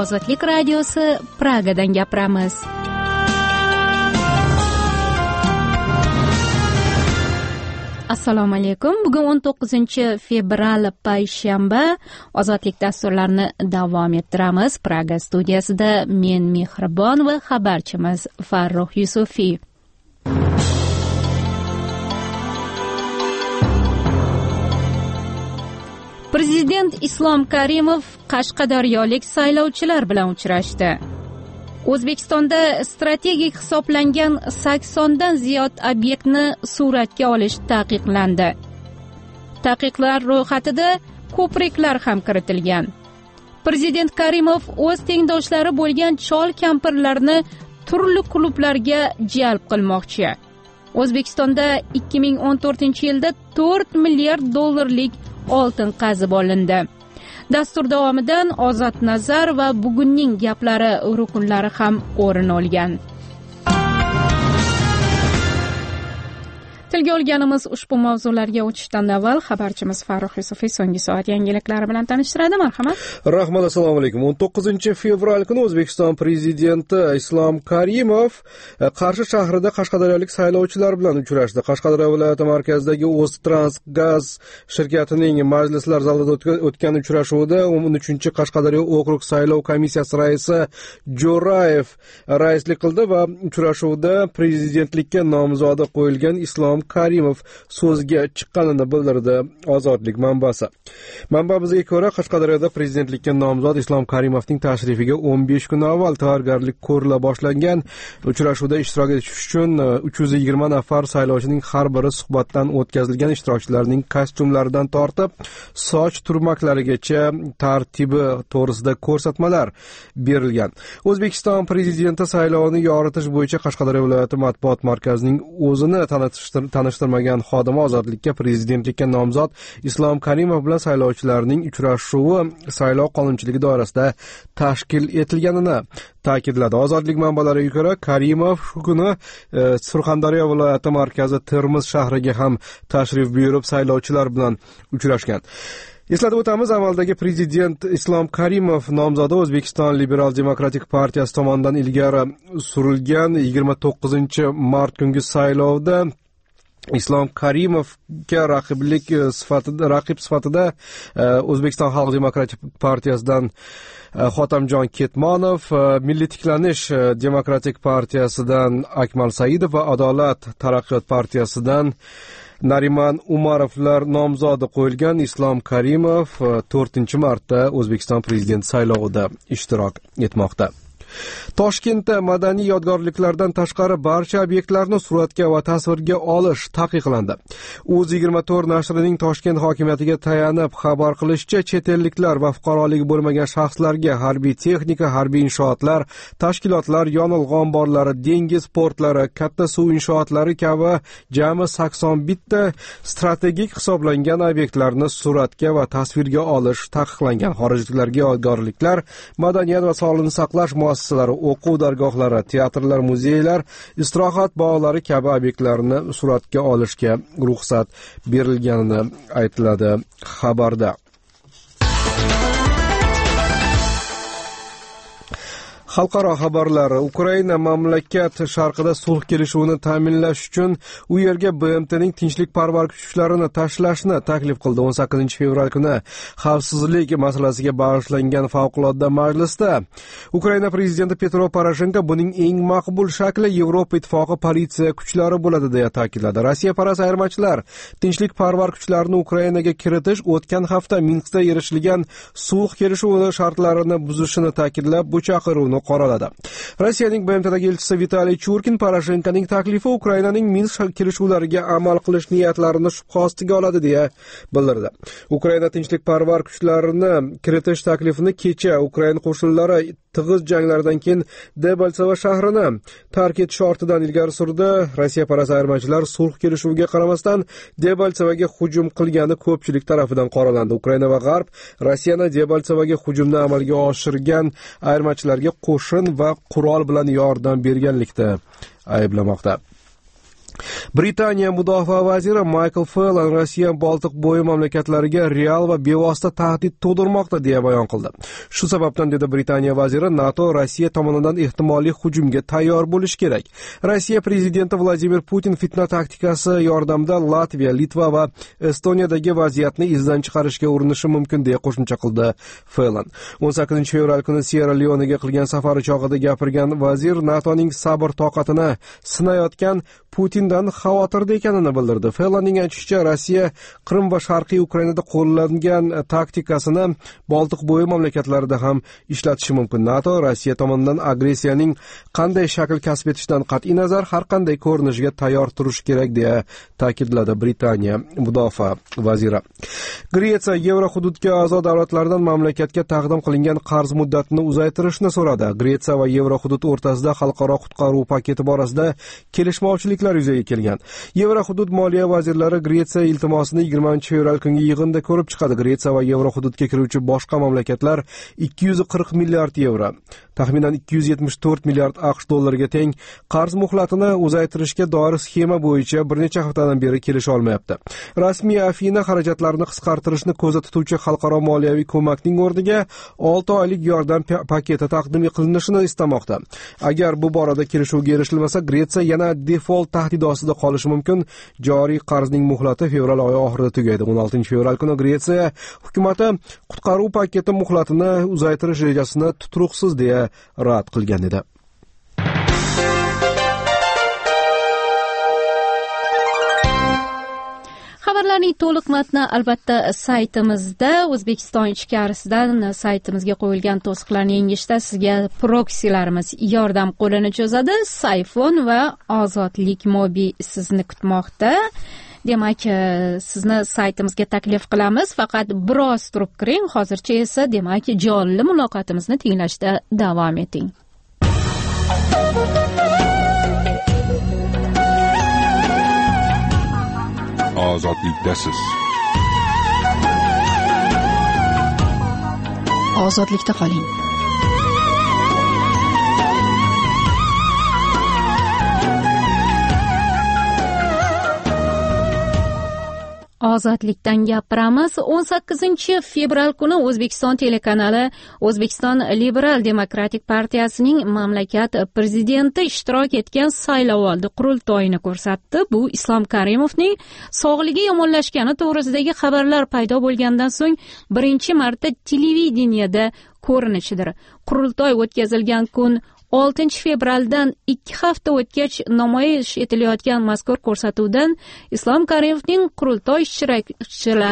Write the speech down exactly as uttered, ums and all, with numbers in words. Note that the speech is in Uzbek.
Ozodlik radiosi Pragadan gapiramiz. Assalomu alaykum. Bugun o'n to'qqizinchi fevral payshanba. Ozodlik dasturlarini davom ettiramiz. Praga studiyasida men Mehribon va xabarchimiz Farruh Yusufiy. Prezident Islom Karimov qashqadaryolik saylovchilar bilan uchrashdi. O'zbekistonda strategik hisoblangan saksondan ziyod obyektni suratga olish taqiqlandi. Taqiqlar ro'yxatida ko'priklar ham kiritilgan. Prezident Karimov o'z tengdoshlari bo'lgan chol-kampirlarni turli klublarga jalb qilmoqchi. O'zbekistonda ikki ming o'n to'rtinchi yilda to'rt milliard dollarlik oltin qazib olindi. Dastur davomidan Ozod nazar va bugunning gaplari rukunlari ham o'rin olgan. Tilga olganimiz ushbu mavzularga o'tishdan avval xabarchimiz Farruh Yusufiy so'nggi soat yangiliklari bilan tanishtiradi. Marhamat. Rahmat, assalomu alaykum. o'n to'qqizinchi fevral kuni O'zbekiston prezidenti Islom Karimov Qarshi shahrida qashqadaryolik saylovchilar bilan uchrashdi. Qashqadaryo viloyati markazidagi O'ztransgaz shirkatining majlislar zalida o'tgan uchrashuvda o'n uchinchi Qashqadaryo okrug saylov komissiyasi raisi Jo'rayev raislik qildi va uchrashuvda prezidentlikka nomzodi qo'yilgan Islom Karimov so'zga chiqqanini bildirdi Ozodlik manbasi. Manbamizga ko'ra, Qashqadaryoda prezidentlikka nomzod Islom Karimovning tashrifiga o'n besh kun avval tayyorgarlik ko'rila boshlangan. Uchrashuvda ishtirok etish uchun uch yuz yigirma nafar saylovchining har biri suhbatdan o'tkazilgan ishtirokchilarning kostyumlaridan tortib soch turmaklarigacha tartibi to'g'risida ko'rsatmalar berilgan. O'zbekiston prezidenti saylovini yoritish bo'yicha Qashqadaryo viloyati matbuot markazining o'zini tanishtirdi tanishtirmagan xodimi Ozodlikka prezidentlikka nomzod Islom Karimov bilan saylovchilarning uchrashuvi saylov qonunchiligi doirasida tashkil etilganini ta'kidladi. Ozodlik manbalariga ko'ra, Karimov shu kuni e, Surxondaryo viloyati markazi Termiz shahriga ham tashrif buyurib saylovchilar bilan uchrashgan. Eslatib o'tamiz, amaldagi prezident Islom Karimov nomzodi O'zbekiston Liberal demokratik partiyasi tomonidan ilgari surilgan yigirma to'qqizinchi mart kungi saylovda Islom Karimovga raqiblik sifatida raqib sifatida O'zbekiston Xalq demokratik partiyasidan Xotamjon Ketmonov, Milliy tiklanish demokratik partiyasidan Akmal Saidov va Adolat taraqqiyot partiyasidan Nariman Umarovlar nomzodi qo'yilgan. Islom Karimov to'rtinchi martda O'zbekiston prezident saylovida ishtirok etmoqda. Toshkentda madaniy yodgorliklardan tashqari barcha obyektlarni suratga va tasvirga olish taqiqlandi. o'z yigirma to'rt nashrining Toshkent hokimiyatiga tayanib xabar qilishicha, chet elliklar va fuqaroligi bo'lmagan shaxslarga harbiy texnika, harbiy inshootlar, tashkilotlar, yonilg'i omborlari, dengiz portlari, katta suv inshootlari kabi jami sakson bitta strategik hisoblangan obyektlarni suratga va tasvirga olish taqiqlangan. Xorijliklarga yodgorliklar, madaniyat va sog'liqni saqlash muassasalari, o'quv dargohlari, teatrlar, muzeylar, istirohat bog'lari kabi obyektlarni suratga olishga ruxsat berilganini aytiladi xabarda. Xalqaro xabarlar. Ukraina mamlakat sharqida sulh kelishuvini ta'minlash uchun u yerga B M T'ning tinchlikparvar kuchlarini tashlashni taklif qildi. o'n sakkizinchi fevral kuni xavfsizlik masalasiga bag'ishlangan favqulodda majlisda Ukraina prezidenti Petro Poroshenko buning eng maqbul shakli Yevropa ittifoqi politsiya kuchlari bo'ladi deya ta'kidladi. Rossiya parast ayirmachilar tinchlikparvar kuchlarini Ukrainaga kiritish o'tgan hafta Minskda erishilgan sulh kelishuvi shartlarini buzishini ta'kidlab, bu chaqiruvni qoraladi. Rossiyaning B M T'dagi elchisi Vitaliy Churkin Poroshenkoning taklifi Ukrainaning Minsk kelishuvlariga amal qilish niyatlarini shubha ostiga oladi deya bildirdi. Ukraina tinchlikparvar kuchlarini kiritish taklifini kecha Ukraina qo'shinlari tig'iz janglardan keyin Debaltseva shahrini tark etish ortidan ilgari surdi. Rossiya parast ayirmachilar sulh kelishuviga qaramasdan Debaltsevaga hujum qilgani ko'pchilik tomonidan qoralandi. Ukraina va G'arb Rossiyani Debaltsevaga hujumni amalga oshirgan ayirmachilarga qo'shin va qurol bilan yordam berganlikda ayblamoqda. Britaniya mudofaa vaziri Michael Fallon Rossiya Boltiq bo'yi mamlakatlariga real va bevosita tahdid tug'dirmoqda deya bayon qildi. Shu sababdan, dedi Britaniya vaziri, NATO Rossiya tomonidan ehtimoliy hujumga tayyor bo'lish kerak. Rossiya prezidenti Vladimir Putin fitna taktikasi yordamida Latviya, Litva va Estoniyadagi vaziyatni izdan chiqarishga urinishi mumkin deya qo'shimcha qildi Fallon. o'n sakkizinchi fevral kuni Sierra Leone'ga qilgan safari chog'ida gapirgan vazir NATOning sabr toqatini sinayotgan Putindan xavotirda ekanini bildirdi. Fallonning aytishicha, Rossiya Qrim va Sharqiy Ukrainada qo'llangan taktikasini Boltiq bo'yi mamlakatlarida ham ishlatishi mumkin. NATO Rossiya tomonidan agressiyaning qanday shakl kasb etishidan qat'iy nazar har qanday ko'rinishga tayyor turish kerak deya ta'kidladi Britaniya mudofaa vaziri. Gretsiya yevro hududga a'zo davlatlardan mamlakatga taqdim qilingan qarz muddatini uzaytirishni so'radi. Gretsiya va yevro hudud o'rtasida xalqaro qutqaruv paketi borasida kelishmovchiliklar yuzaga kelgan. Yevro hudud moliya vazirlari Gretsiya iltimosini yigirmanchi fevral kungi yig'inda ko'rib chiqadi. Gretsiya va yevro hududga kiruvchi boshqa mamlakatlar ikki yuz qirq milliard yevro, taxminan ikki yuz yetmish to'rt milliard AQSh dollariga teng qarz muhlatini uzaytirishga doir sxema bo'yicha bir necha haftadan beri kelisha olmayapti. Rasmiy Afina xarajatlarni qisqartirishni ko'zda tutuvchi xalqaro moliyaviy ko'makning o'rniga olti oylik yordam paketi taqdim qilinishini istamoqda. Agar bu borada kelishuvga erishilmasa, Gretsiya yana default tahdidi ostida qolishi mumkin. Joriy qarzning muhlati fevral oyi oxirida tugaydi. o'n oltinchi fevral kuni Gretsiya hukumati qutqaruv paketi muhlatini uzaytirish rejasini tuturuqsiz deya rad qilgan edi. Xabarlarning to'liq matni albatta saytimizda. O'zbekiston ichkarisidan saytimizga qo'yilgan to'siqlarni yengishda sizga proksilarimiz yordam qo'lini cho'zadi. Sayfon va Ozodlik Mobi sizni kutmoqda. Demak, sizni saytimizga taklif qilamiz. Faqat biroz turib kiring. Hozircha esa, demak, jonli muloqotimizni tinglashda davom eting. Ozodlikdasiz. Ozodlikda qoling. Ozodlikdan gapiramiz. o'n sakkizinchi fevral kuni O'zbekiston telekanali O'zbekiston Liberal Demokratik partiyasining mamlakat prezidenti ishtirok etgan saylovoldi qurultoyini ko'rsatdi. Bu Islom Karimovning sog'ligi yomonlashgani to'g'risidagi xabarlar paydo bo'lgandan so'ng birinchi marta televideniyada ko'rinishidir. Qurultoy o'tkazilgan kun oltinchi fevraldan ikki hafta o'tgach namoyish etilayotgan mazkur ko'rsatuvdan Islom Karimovning qurultoy ishtirokchilari